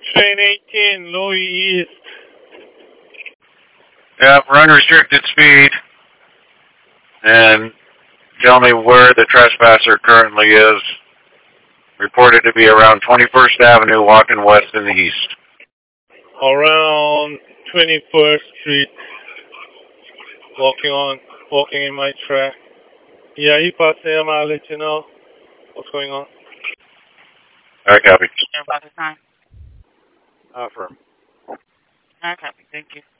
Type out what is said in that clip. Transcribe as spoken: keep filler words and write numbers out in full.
Train eighteen, Louis East. Yeah, run restricted speed. And tell me where the trespasser currently is. Reported to be around twenty-first Avenue, walking west in the east. Around twenty-first Street. Walking on, walking in my track. Yeah, he passed him. I'll let you know what's going on. I copy. About the time? Affirm. I copy. Thank you.